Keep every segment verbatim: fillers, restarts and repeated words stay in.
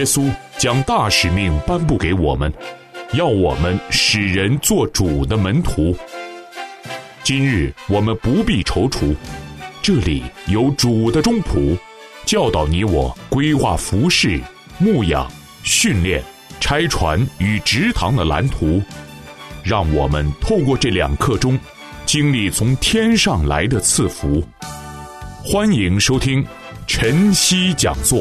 稣将大使命颁布给我们，要我们使人做主的门徒。今日我们不必踌躇，这里有主的中仆，教导你我规划服事、牧养、训练、拆船与植堂的蓝图，让我们透过这两刻钟，经历从天上来的赐福。欢迎收听晨曦讲座。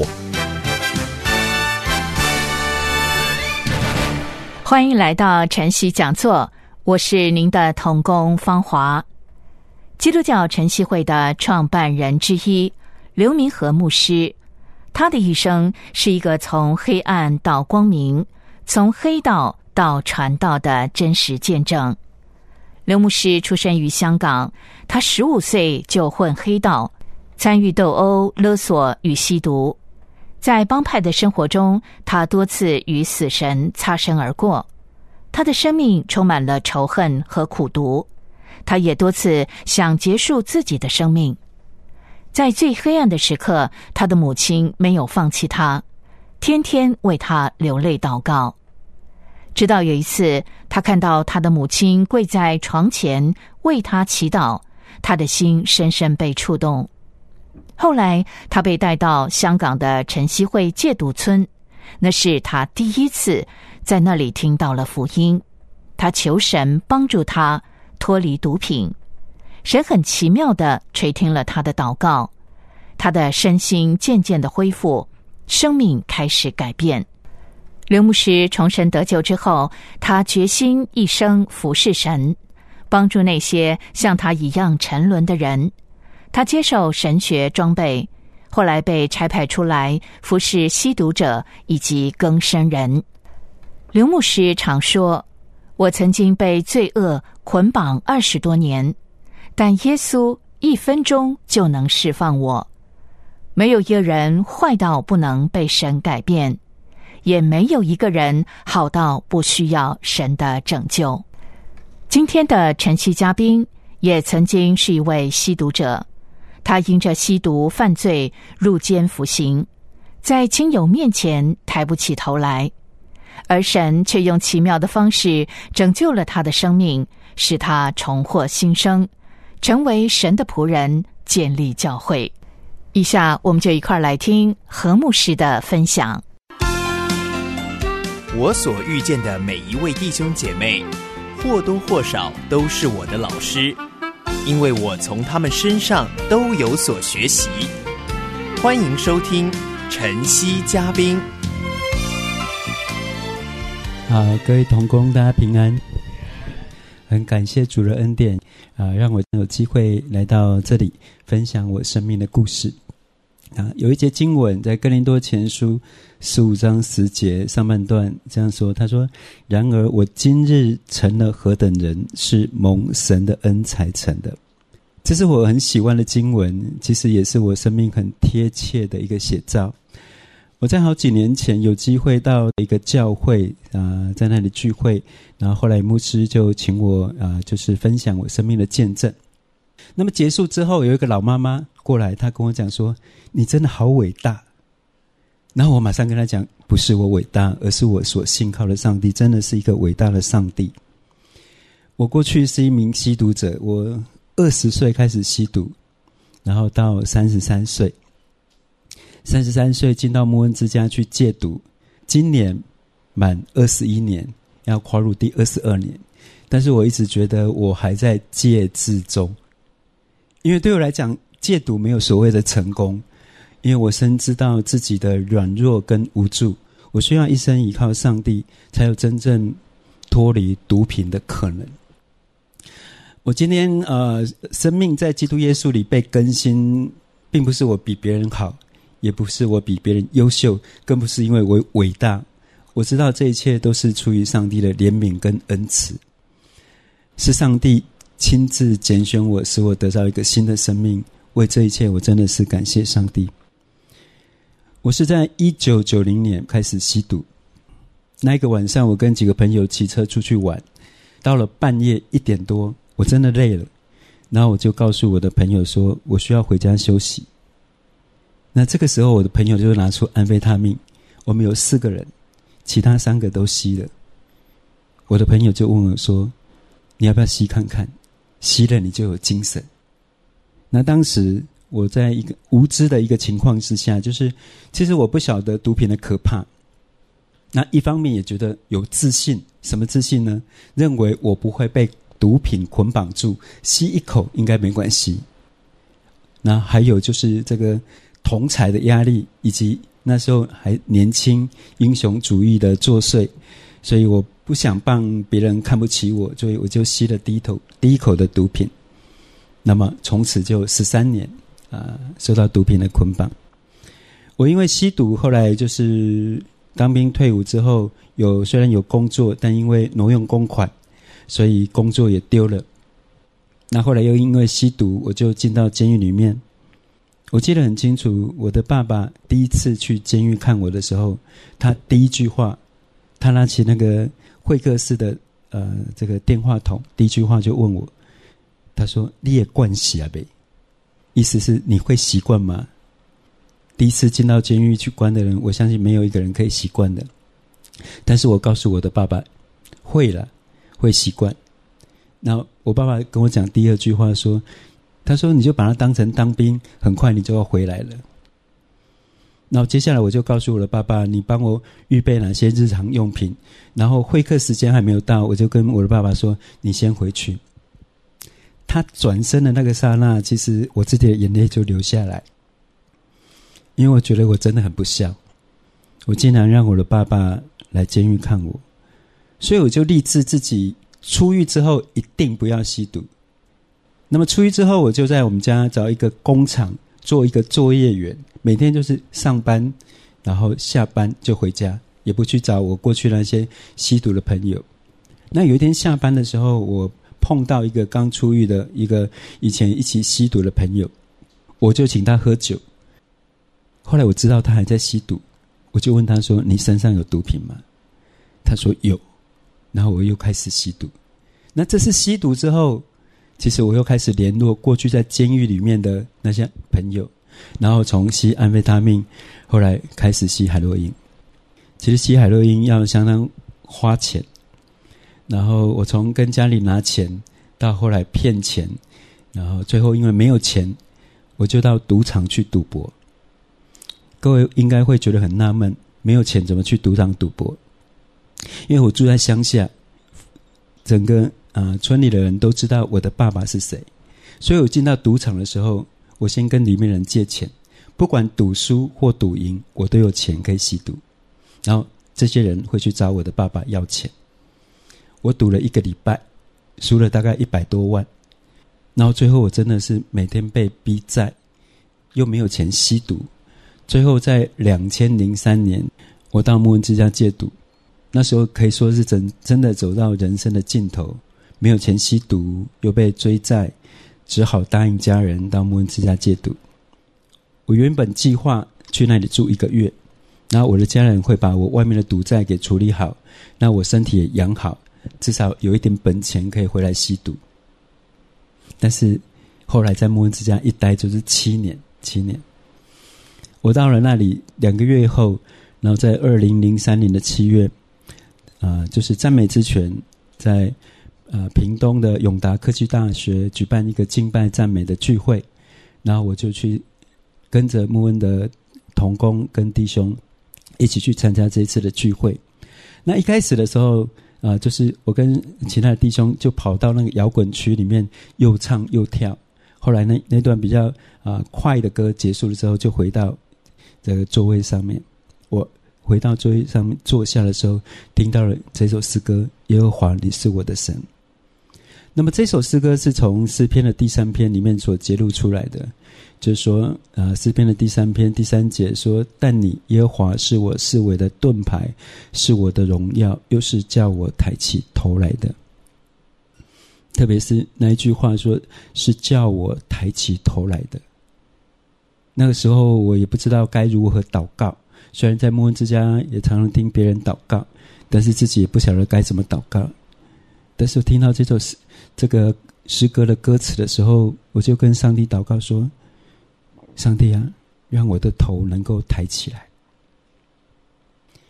欢迎来到晨曦讲座，我是您的同工芳华。基督教晨曦会的创办人之一刘明和牧师，他的一生是一个从黑暗到光明，从黑道到传道的真实见证。刘牧师出生于香港，他十五岁就混黑道，参与斗殴、勒索与吸毒。在帮派的生活中，他多次与死神擦身而过，他的生命充满了仇恨和苦毒，他也多次想结束自己的生命。在最黑暗的时刻，他的母亲没有放弃他，天天为他流泪祷告。直到有一次，他看到他的母亲跪在床前为他祈祷，他的心深深被触动。后来他被带到香港的晨曦会戒毒村，那是他第一次在那里听到了福音。他求神帮助他脱离毒品，神很奇妙地垂听了他的祷告，他的身心渐渐地恢复，生命开始改变。刘牧师重生得救之后，他决心一生服侍神，帮助那些像他一样沉沦的人。他接受神学装备，后来被差派出来服侍吸毒者以及更生人。刘牧师常说，我曾经被罪恶捆绑二十多年，但耶稣一分钟就能释放我。没有一个人坏到不能被神改变，也没有一个人好到不需要神的拯救。今天的晨曦嘉宾也曾经是一位吸毒者，他因着吸毒犯罪入监服刑，在亲友面前抬不起头来，而神却用奇妙的方式拯救了他的生命，使他重获新生，成为神的仆人，建立教会。以下我们就一块来听何牧师的分享。 我所遇见的每一位弟兄姐妹，或多或少都是我的老师，因为我从他们身上都有所学习。欢迎收听晨曦嘉宾。 好，各位同工大家平安，很感谢主的恩典啊，让我有机会来到这里分享我生命的故事啊。有一节经文在哥林多前书十五章十节上半段这样说，他说，然而我今日成了何等人，是蒙神的恩才成的。这是我很喜欢的经文，其实也是我生命很贴切的一个写照。我在好几年前有机会到一个教会啊、呃，在那里聚会，然后后来牧师就请我啊、呃，就是分享我生命的见证。那么结束之后，有一个老妈妈过来，她跟我讲说，你真的好伟大。然后我马上跟她讲，不是我伟大，而是我所信靠的上帝真的是一个伟大的上帝。我过去是一名吸毒者，我二十岁开始吸毒，然后到三十三岁，三十三岁进到牧恩之家去戒毒，今年满二十一年，要跨入第二十二年。但是我一直觉得我还在戒治中，因为对我来讲，戒毒没有所谓的成功，因为我深知道自己的软弱跟无助，我需要一生依靠上帝，才有真正脱离毒品的可能。我今天呃，生命在基督耶稣里被更新，并不是我比别人好，也不是我比别人优秀，更不是因为我伟大。我知道这一切都是出于上帝的怜悯跟恩慈，是上帝亲自拣选我，使我得到一个新的生命。为这一切我真的是感谢上帝。我是在一九九零年开始吸毒，那一个晚上我跟几个朋友骑车出去玩，到了半夜一点多，我真的累了，然后我就告诉我的朋友说我需要回家休息。那这个时候我的朋友就拿出安非他命， 我们有四个人，其他三个都吸了。我的朋友就问我说，你要不要吸看看？吸了你就有精神。那当时我在一个无知的一个情况之下，就是其实我不晓得毒品的可怕，那一方面也觉得有自信。什么自信呢？认为我不会被毒品捆绑住，吸一口应该没关系。那还有就是这个同侪的压力，以及那时候还年轻，英雄主义的作祟，所以我不想让别人看不起我，所以我就吸了第一口第一口的毒品。那么从此就十三年啊、呃，受到毒品的捆绑。我因为吸毒，后来就是当兵退伍之后，有虽然有工作，但因为挪用公款，所以工作也丢了。那后来又因为吸毒，我就进到监狱里面。我记得很清楚，我的爸爸第一次去监狱看我的时候，他第一句话，他拿起那个会客室的呃这个电话筒，第一句话就问我，他说：“你也惯习啊呗？”意思是你会习惯吗？第一次进到监狱去关的人，我相信没有一个人可以习惯的。但是我告诉我的爸爸，会了，会习惯。然后我爸爸跟我讲第二句话说，他说你就把它当成当兵，很快你就要回来了。然后接下来我就告诉我的爸爸，你帮我预备哪些日常用品，然后会客时间还没有到，我就跟我的爸爸说，你先回去。他转身的那个刹那，其实我自己的眼泪就流下来，因为我觉得我真的很不孝，我竟然让我的爸爸来监狱看我，所以我就立志自己出狱之后一定不要吸毒。那么出狱之后，我就在我们家找一个工厂做一个作业员，每天就是上班，然后下班就回家，也不去找我过去那些吸毒的朋友。那有一天下班的时候，我碰到一个刚出狱的一个以前一起吸毒的朋友，我就请他喝酒。后来我知道他还在吸毒，我就问他说，你身上有毒品吗？他说有。然后我又开始吸毒。那这次吸毒之后，其实我又开始联络过去在监狱里面的那些朋友，然后从吸安非他命，后来开始吸海洛因。其实吸海洛因要相当花钱，然后我从跟家里拿钱到后来骗钱，然后最后因为没有钱，我就到赌场去赌博。各位应该会觉得很纳闷，没有钱怎么去赌场赌博？因为我住在乡下，整个呃村里的人都知道我的爸爸是谁，所以我进到赌场的时候，我先跟里面人借钱，不管赌输或赌赢，我都有钱可以吸毒。然后这些人会去找我的爸爸要钱。我赌了一个礼拜，输了大概一百多万，然后最后我真的是每天被逼债，又没有钱吸毒。最后在两千零三年，我到木恩之家戒毒。那时候可以说是真真的走到人生的尽头，没有钱吸毒，又被追债，只好答应家人到木恩之家戒毒。我原本计划去那里住一个月，然后我的家人会把我外面的赌债给处理好，那我身体也养好，至少有一点本钱可以回来吸毒。但是后来在木恩之家一待就是七年，七年。我到了那里两个月以后，然后在二零零三年的七月，啊、呃，就是赞美之泉在呃屏东的永达科技大学举办一个敬拜赞美的聚会，然后我就去跟着木恩的同工跟弟兄一起去参加这一次的聚会。那一开始的时候，啊、呃，就是我跟其他的弟兄就跑到那个摇滚区里面又唱又跳。后来那那段比较啊、呃、快的歌结束了之后，就回到这个座位上面。我回到座位上面坐下的时候，听到了这首诗歌，耶和华你是我的神。那么这首诗歌是从诗篇的第三篇里面所揭露出来的，就是说呃诗篇的第三篇第三节说，但你耶和华是我四围的盾牌，是我的荣耀，又是叫我抬起头来的。特别是那一句话说，是叫我抬起头来的。那个时候我也不知道该如何祷告，虽然在木恩之家也常常听别人祷告，但是自己也不晓得该怎么祷告。但是我听到这首诗这个诗歌的歌词的时候，我就跟上帝祷告说，上帝啊，让我的头能够抬起来。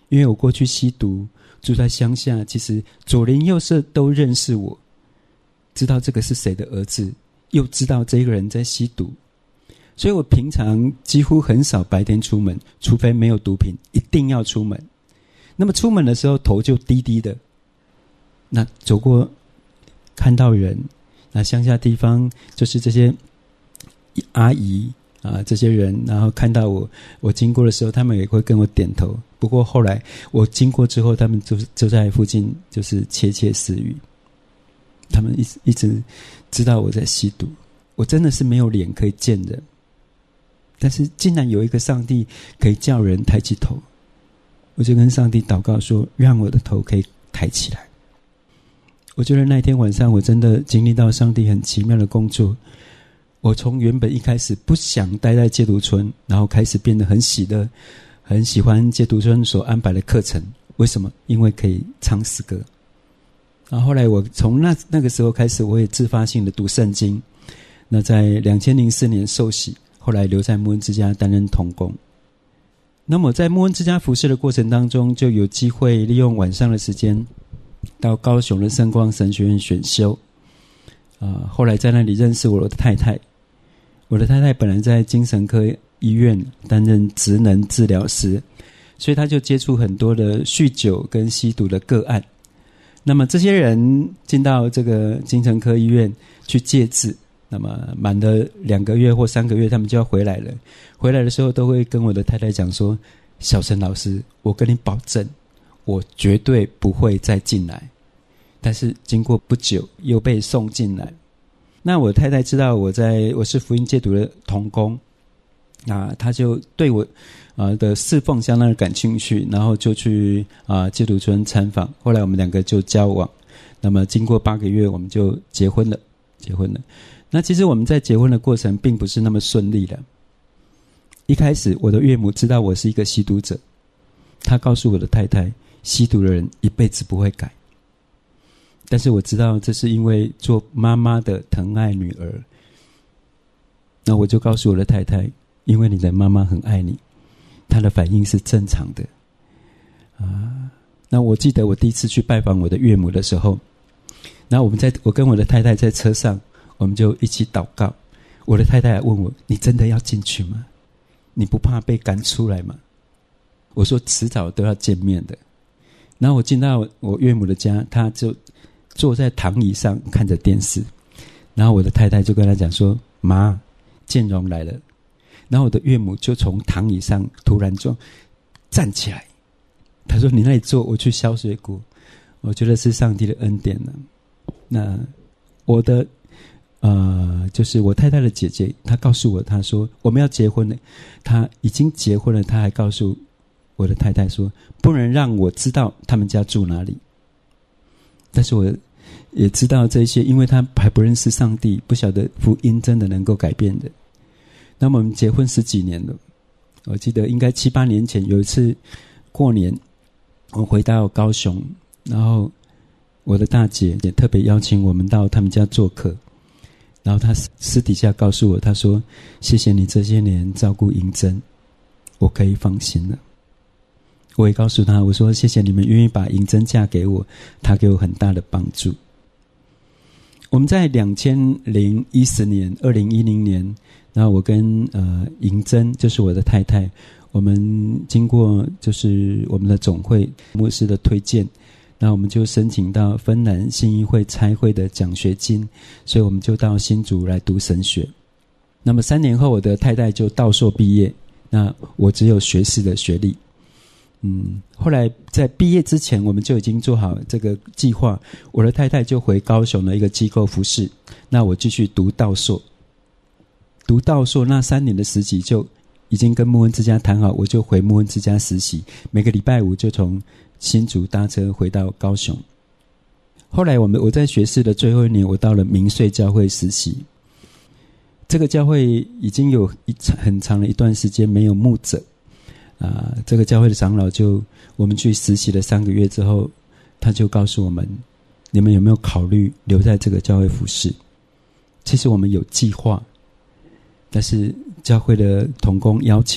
因为我过去吸毒，住在乡下，其实左邻右舍都认识我，知道这个是谁的儿子，又知道这个人在吸毒，所以我平常几乎很少白天出门，除非没有毒品，一定要出门。那么出门的时候头就低低的，那走过看到人，那乡下地方就是这些阿姨啊，这些人，然后看到我，我经过的时候，他们也会跟我点头。不过后来我经过之后，他们就就在附近，就是窃窃私语。他们一直一直知道我在吸毒，我真的是没有脸可以见人。但是竟然有一个上帝可以叫人抬起头，我就跟上帝祷告说，让我的头可以抬起来。我觉得那天晚上我真的经历到上帝很奇妙的工作。我从原本一开始不想待在戒毒村，然后开始变得很喜乐，很喜欢戒毒村所安排的课程。为什么？因为可以唱诗歌。然后后来我从那那个时候开始，我也自发性的读圣经。那在两千零四年受洗，后来留在牧恩之家担任同工。那么在牧恩之家服事的过程当中，就有机会利用晚上的时间到高雄的圣光神学院选修。啊、呃，后来在那里认识我的太太。我的太太本来在精神科医院担任职能治疗师，所以她就接触很多的酗酒跟吸毒的个案。那么这些人进到这个精神科医院去戒治，那么满了两个月或三个月，他们就要回来了。回来的时候都会跟我的太太讲说，小陈老师，我跟你保证，我绝对不会再进来。但是经过不久又被送进来。那我太太知道我在我是福音戒毒的同工，啊，她就对我啊、呃、的侍奉相当的感兴趣，然后就去啊、呃、戒毒村参访。后来我们两个就交往，那么经过八个月我们就结婚了，结婚了。那其实我们在结婚的过程并不是那么顺利的。一开始我的岳母知道我是一个吸毒者，她告诉我的太太，吸毒的人一辈子不会改。但是我知道这是因为做妈妈的疼爱女儿，那我就告诉我的太太，因为你的妈妈很爱你，她的反应是正常的啊。那我记得我第一次去拜访我的岳母的时候，然后我们在我跟我的太太在车上，我们就一起祷告。我的太太还问我，你真的要进去吗？你不怕被赶出来吗？我说迟早都要见面的。然后我进到我岳母的家，她就坐在躺椅上看着电视，然后我的太太就跟他讲说，妈，建荣来了。然后我的岳母就从躺椅上突然就站起来，他说，你那里坐，我去削水果。我觉得是上帝的恩典呢。那我的呃，就是我太太的姐姐，她告诉我，她说我们要结婚了，她已经结婚了，她还告诉我的太太说，不能让我知道他们家住哪里。但是我也知道这些，因为他还不认识上帝，不晓得福音真的能够改变的。那么我们结婚十几年了，我记得应该七八年前有一次过年，我回到高雄，然后我的大姐也特别邀请我们到他们家做客，然后她私底下告诉我，她说，谢谢你这些年照顾银珍，我可以放心了。我也告诉他，我说谢谢你们愿意把银珍嫁给我，他给我很大的帮助。我们在两千零一十年二零一零年，然后我跟呃银珍就是我的太太，我们经过就是我们的总会牧师的推荐，那我们就申请到芬兰信义会差会的奖学金，所以我们就到新竹来读神学。那么三年后我的太太就道硕毕业，那我只有学士的学历。嗯，后来在毕业之前，我们就已经做好这个计划。我的太太就回高雄的一个机构服侍，那我继续读道硕。读道硕那三年的实习就已经跟牧恩之家谈好，我就回牧恩之家实习，每个礼拜五就从新竹搭车回到高雄。后来我们我在学士的最后一年，我到了明穗教会实习。这个教会已经有一很长的一段时间没有牧者。啊，这个教会的长老就我们去实习了三个月之后，他就告诉我们，你们有没有考虑留在这个教会服事？其实我们有计划，但是教会的同工邀请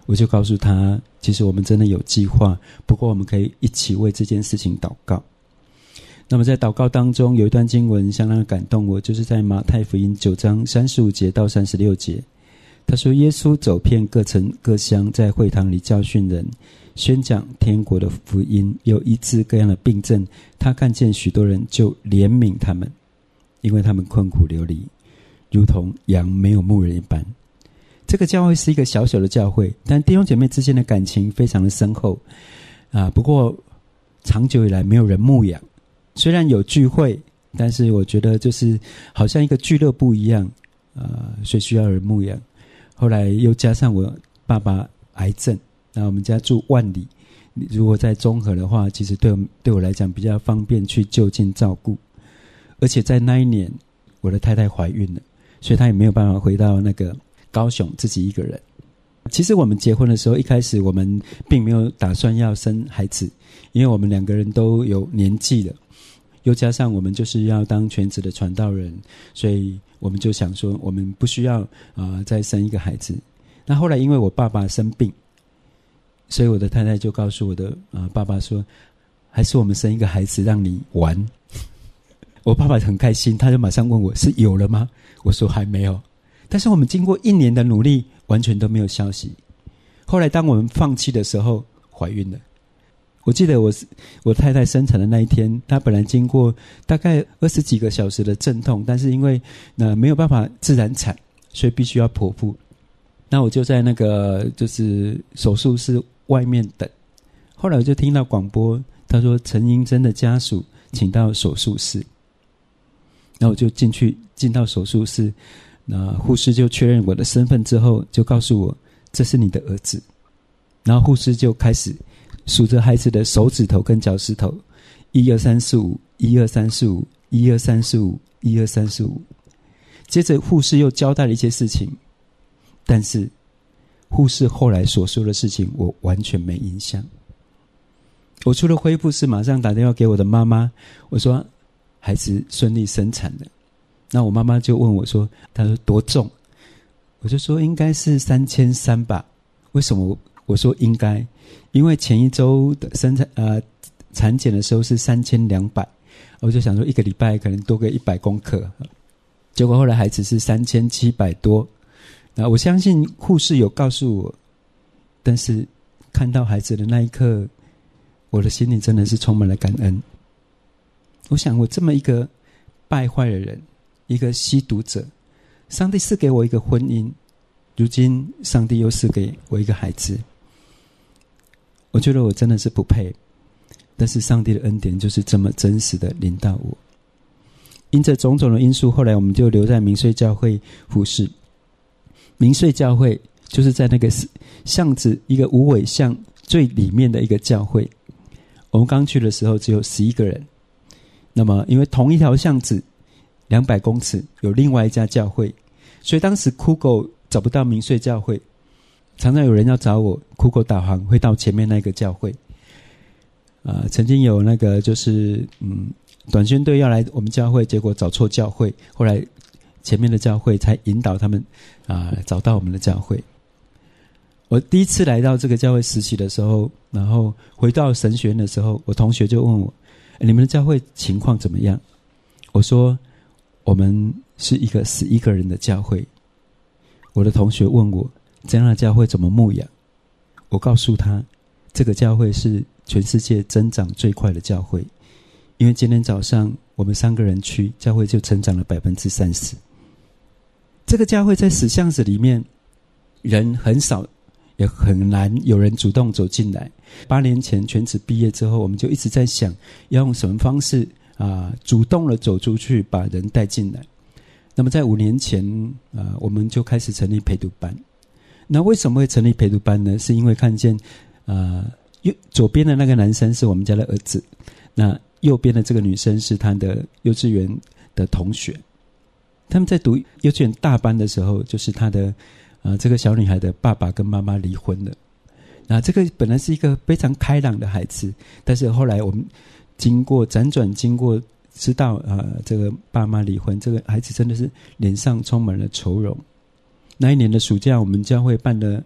我就告诉他，其实我们真的有计划，不过我们可以一起为这件事情祷告。那么在祷告当中，有一段经文相当的感动我，就是在马太福音九章三十五节到三十六节。他说，耶稣走遍各城各乡，在会堂里教训人，宣讲天国的福音，有医治各样的病症。他看见许多人，就怜悯他们，因为他们困苦流离，如同羊没有牧人一般。这个教会是一个小小的教会，但弟兄姐妹之间的感情非常的深厚啊。不过长久以来没有人牧养，虽然有聚会，但是我觉得就是好像一个俱乐部一样啊，所以需要人牧养。后来又加上我爸爸癌症，那我们家住万里，如果在中和的话，其实对我对我来讲比较方便去就近照顾。而且在那一年，我的太太怀孕了，所以她也没有办法回到那个高雄自己一个人。其实我们结婚的时候，一开始我们并没有打算要生孩子，因为我们两个人都有年纪了，又加上我们就是要当全职的传道人，所以我们就想说我们不需要啊、呃、再生一个孩子。那后来因为我爸爸生病，所以我的太太就告诉我的啊、呃、爸爸说，还是我们生一个孩子让你玩。我爸爸很开心，他就马上问我是有了吗？我说还没有。但是我们经过一年的努力，完全都没有消息。后来当我们放弃的时候，怀孕了。我记得我我太太生产的那一天，她本来经过大概二十几个小时的阵痛，但是因为呃没有办法自然产，所以必须要剖腹。那我就在那个就是手术室外面等。后来我就听到广播，他说陈英珍的家属请到手术室。那我就进去进到手术室，那护士就确认我的身份之后，就告诉我这是你的儿子。然后护士就开始数着孩子的手指头跟脚趾头，一二三四五，一二三四五，一二三四五，一二三四五。接着护士又交代了一些事情，但是护士后来所说的事情我完全没印象。我除了恢复室马上打电话给我的妈妈，我说孩子顺利生产了。那我妈妈就问我说，她说多重？我就说应该是三千三吧。为什么我说应该？因为前一周的生产呃产检的时候是三千两百，我就想说一个礼拜可能多个一百公克，结果后来孩子是三千七百多。那我相信护士有告诉我，但是看到孩子的那一刻，我的心里真的是充满了感恩。我想我这么一个败坏的人，一个吸毒者，上帝赐给我一个婚姻，如今上帝又赐给我一个孩子。我觉得我真的是不配，但是上帝的恩典就是这么真实的临到我。因着种种的因素，后来我们就留在民粹教会服侍。民粹教会就是在那个巷子一个无尾巷最里面的一个教会。我们刚去的时候只有十一个人，那么因为同一条巷子两百公尺有另外一家教会，所以当时 Google 找不到民粹教会，常常有人要找我 Google 导航会到前面那个教会。呃、曾经有那个就是嗯短宣队要来我们教会，结果找错教会，后来前面的教会才引导他们啊、呃、找到我们的教会。我第一次来到这个教会实习的时候，然后回到神学院的时候，我同学就问我，你们的教会情况怎么样？我说我们是一个十一个人的教会。我的同学问我这样的教会怎么牧养，我告诉他这个教会是全世界增长最快的教会，因为今天早上我们三个人去，教会就成长了百分之三十。这个教会在死巷子里面，人很少，也很难有人主动走进来。八年前全职毕业之后，我们就一直在想要用什么方式啊、呃，主动的走出去，把人带进来。那么在五年前啊、呃，我们就开始成立陪读班。那为什么会成立陪读班呢？是因为看见啊、呃，右左边的那个男生是我们家的儿子，那右边的这个女生是他的幼稚园的同学。他们在读幼稚园大班的时候，就是他的呃这个小女孩的爸爸跟妈妈离婚了。那这个本来是一个非常开朗的孩子，但是后来我们经过辗转经过知道啊、呃，这个爸妈离婚，这个孩子真的是脸上充满了愁容。那一年的暑假，我们教会办了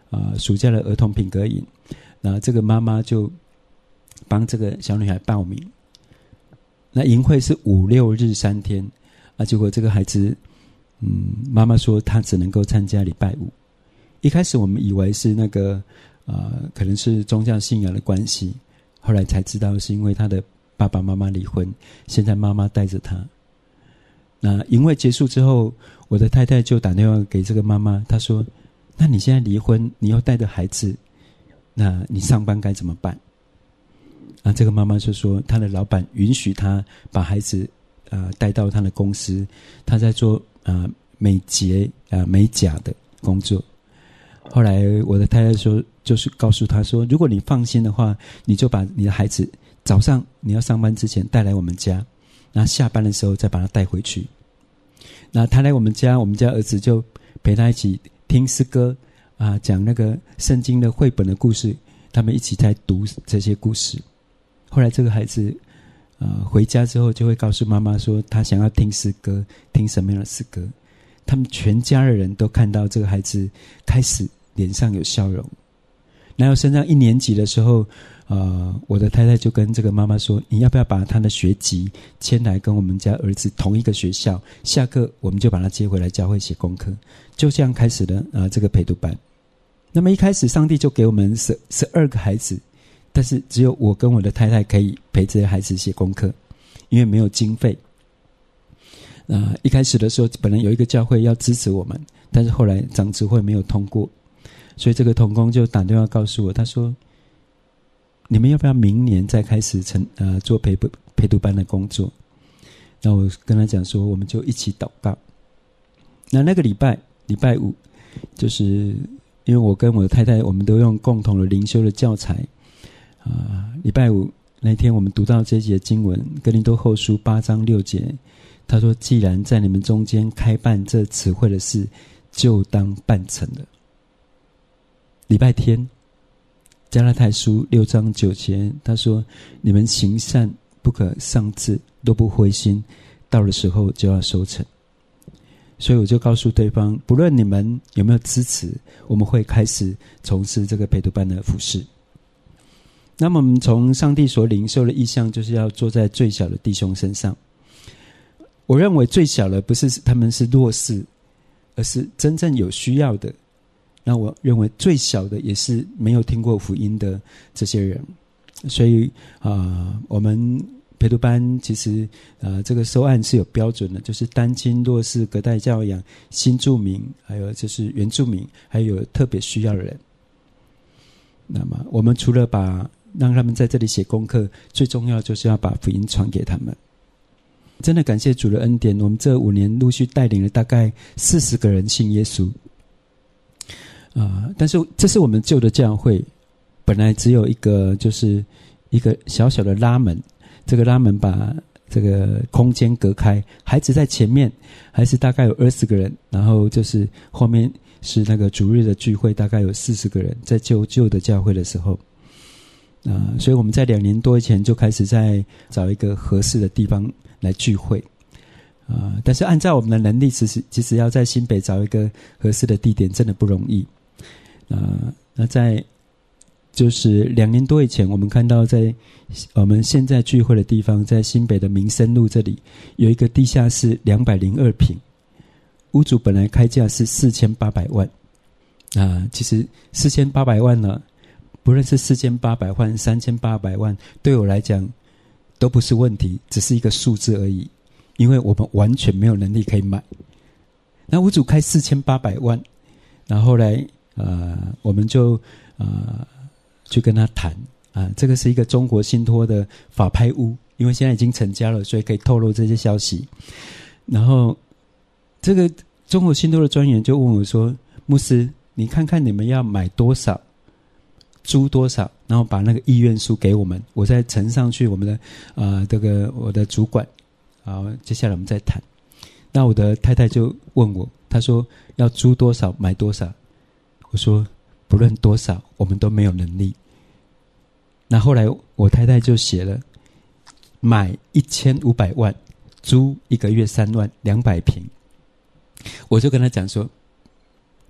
啊、呃、暑假的儿童品格营，那这个妈妈就帮这个小女孩报名。那营会是五六日三天啊，结果这个孩子，嗯，妈妈说她只能够参加礼拜五。一开始我们以为是那个呃，可能是宗教信仰的关系，后来才知道是因为她的爸爸妈妈离婚，现在妈妈带着她。那营会结束之后，我的太太就打电话给这个妈妈，她说：“那你现在离婚，你又带着孩子，那你上班该怎么办？”啊，这个妈妈就说，她的老板允许她把孩子呃带到她的公司，她在做呃美睫呃美甲的工作。后来我的太太说，就是告诉她说，如果你放心的话，你就把你的孩子早上你要上班之前带来我们家，然后下班的时候再把他带回去。那他来我们家，我们家儿子就陪他一起听诗歌啊，讲那个圣经的绘本的故事，他们一起在读这些故事。后来这个孩子呃回家之后就会告诉妈妈说他想要听诗歌，听什么样的诗歌。他们全家的人都看到这个孩子开始脸上有笑容。然后升上一年级的时候，呃，我的太太就跟这个妈妈说，你要不要把他的学籍迁来跟我们家儿子同一个学校，下课我们就把他接回来教会写功课。就这样开始了啊、呃、这个陪读班。那么一开始上帝就给我们十十二个孩子，但是只有我跟我的太太可以陪这些孩子写功课，因为没有经费。啊、呃，一开始的时候本来有一个教会要支持我们，但是后来长执会没有通过，所以这个同工就打电话告诉我，他说你们要不要明年再开始成呃做陪陪读班的工作？那我跟他讲说，我们就一起祷告。那那个礼拜礼拜五，就是因为我跟我的太太我们都用共同的灵修的教材啊、呃，礼拜五那天我们读到这节经文，哥林多后书八章六节，他说：“既然在你们中间开办这词汇的事，就当办成了。”礼拜天，加拉太书六章九节，他说：“你们行善不可丧志，都不灰心，到了时候就要收成。”所以我就告诉对方，不论你们有没有支持，我们会开始从事这个陪读班的服事。那么我们从上帝所领受的意向，就是要坐在最小的弟兄身上。我认为最小的不是他们是弱势，而是真正有需要的。那我认为最小的也是没有听过福音的这些人。所以啊、呃，我们陪读班其实呃这个收案是有标准的，就是单亲、弱势、隔代教养、新住民，还有就是原住民，还有特别需要的人。那么我们除了把让他们在这里写功课，最重要就是要把福音传给他们。真的感谢主的恩典，我们这五年陆续带领了大概四十个人信耶稣。啊、呃，但是这是我们旧的教会，本来只有一个，就是一个小小的拉门，这个拉门把这个空间隔开，孩子在前面，还是大概有二十个人，然后就是后面是那个主日的聚会，大概有四十个人，在旧旧的教会的时候。啊、呃，所以我们在两年多以前就开始在找一个合适的地方来聚会，啊、呃，但是按照我们的能力，其实其实要在新北找一个合适的地点，真的不容易。啊、呃，那在就是两年多以前，我们看到在我们现在聚会的地方，在新北的民生路这里有一个地下室两百零二坪，屋主本来开价是四千八百万，啊、呃，其实四千八百万呢。不论是四千八百万、三千八百万，对我来讲都不是问题，只是一个数字而已。因为我们完全没有能力可以买。那屋主开四千八百万，然后后来呃，我们就呃去跟他谈啊、呃，这个是一个中国信托的法拍屋，因为现在已经成家了，所以可以透露这些消息。然后这个中国信托的专员就问我说：“牧师，你看看你们要买多少？”租多少，然后把那个意愿书给我们，我再呈上去我们的啊、呃、这个我的主管，好，接下来我们再谈。那我的太太就问我，她说要租多少买多少，我说不论多少我们都没有能力。那后来我太太就写了买一千五百万，租一个月三万，两百平。我就跟她讲说，太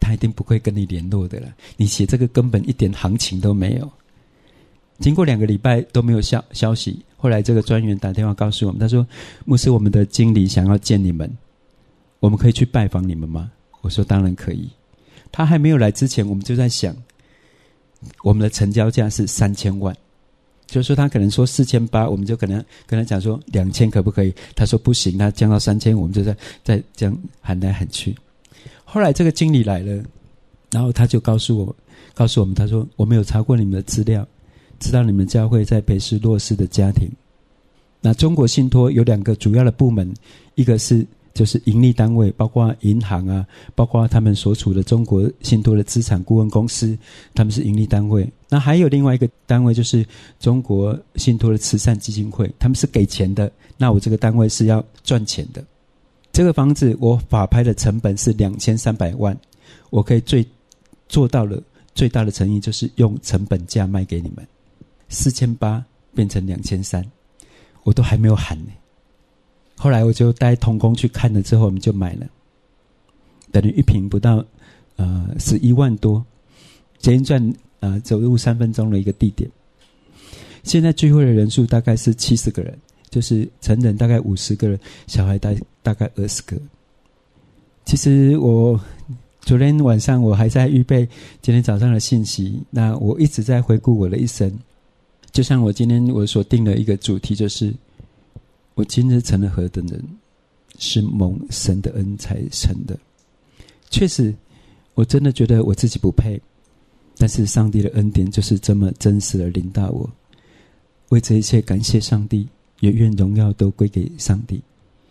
他一定不会跟你联络的了，你写这个根本一点行情都没有。经过两个礼拜都没有消消息，后来这个专员打电话告诉我们，他说牧师，我们的经理想要见你们，我们可以去拜访你们吗？我说当然可以。他还没有来之前，我们就在想我们的成交价是三千万，就是说他可能说四千八，我们就可能跟他讲说两千可不可以，他说不行，他降到三千，我们就在在这样喊来喊去。后来这个经理来了，然后他就告诉我告诉我们，他说我们有查过你们的资料，知道你们教会在北市弱势的家庭。那中国信托有两个主要的部门，一个是就是盈利单位，包括银行啊，包括他们所处的中国信托的资产顾问公司，他们是盈利单位。那还有另外一个单位就是中国信托的慈善基金会，他们是给钱的，那我这个单位是要赚钱的。这个房子我法拍的成本是两千三百万，我可以最做到了最大的诚意，就是用成本价卖给你们，四千八变成两千三，我都还没有喊呢。后来我就带同工去看了之后，我们就买了，等于一坪不到呃十一万多，捷运站呃走路三分钟的一个地点。现在聚会的人数大概是七十个人，就是成人大概五十个人，小孩大大概二十个。其实我昨天晚上我还在预备今天早上的信息，那我一直在回顾我的一生。就像我今天我所定的一个主题，就是我今日成了何等人，是蒙神的恩才成的。确实我真的觉得我自己不配，但是上帝的恩典就是这么真实的临到我。为这一切感谢上帝，也愿荣耀都归给上帝。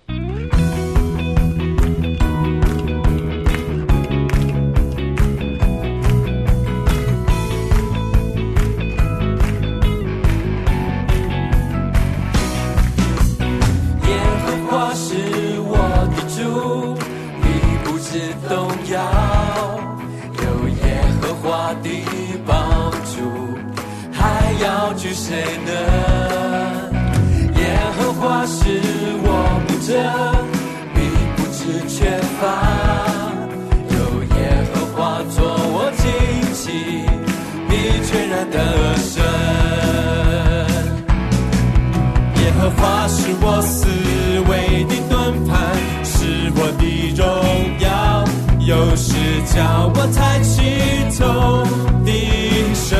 惧谁呢？耶和华是我牧者，必不致缺乏。有耶和华做我旌旗，必全然得胜。耶和华是我思维的盾牌，是我的荣耀，有时叫我抬起头定神。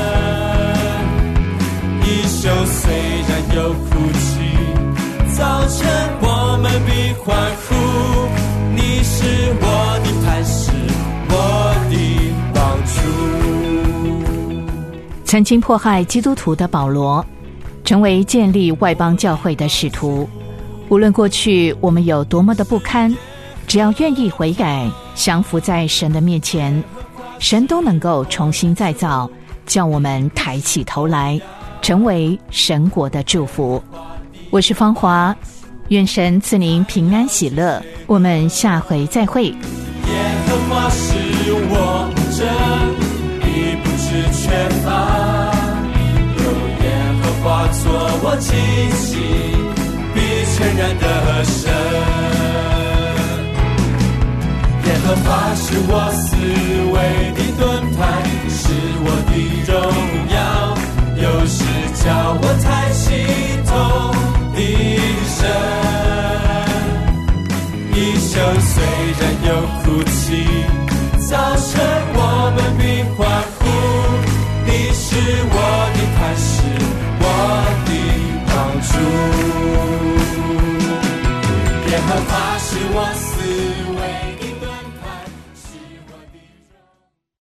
就虽然有哭泣，早晨我们必欢呼。你是我的磐石，我的帮助。 曾经迫害基督徒的保罗，成为建立外邦教会的使徒。无论过去我们有多么的不堪，只要愿意悔改，降服在神的面前，神都能够重新再造，叫我们抬起头来，成为神国的祝福。我是芳华，愿神赐您平安喜乐，我们下回再会。 耶和华是我牧者，必不致缺乏。有耶和华做我旌旗，必全然得胜。耶和华是我思维的盾牌，是我的荣耀，有时叫我抬起头定神。一宿虽然有哭泣，早晨我们必欢呼。你是我的磐石，我的帮助。耶和华是我思维